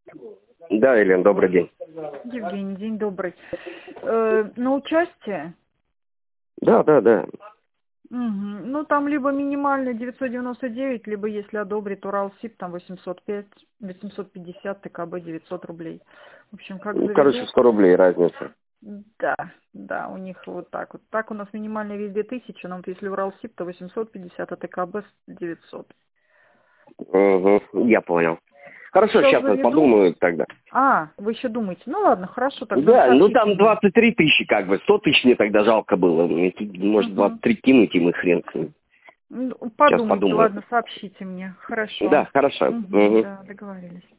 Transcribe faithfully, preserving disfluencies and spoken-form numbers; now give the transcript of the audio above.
Да, Елена, добрый день. Евгений, день добрый. Э, на участие? Да, да, да. Угу. Ну, там либо минимально девятьсот девяносто девять, либо, если одобрит Уралсиб, там восемьсот пять, восемьсот пятьдесят, ТКБ девятьсот рублей. В общем, как Ну, короче, заведут. сто рублей разница. Да, да, у них вот так вот. Так у нас минимальная везде тысяча, но вот если Уралсиб, то восемьсот пятьдесят, а ТКБ девятьсот. Угу, я понял. Хорошо, Сейчас сейчас я заведу. подумаю тогда. А, вы еще думаете? Ну ладно, хорошо, тогда Да, ну сообщите там мне. двадцать три тысячи как бы, сто тысяч мне тогда жалко было. Мне тут, может, Угу. двадцать три кинуть им и хрен с ним. Ну, Сейчас подумайте, подумаю. ладно, сообщите мне. Хорошо. Да, хорошо. Угу, Угу. да, договорились.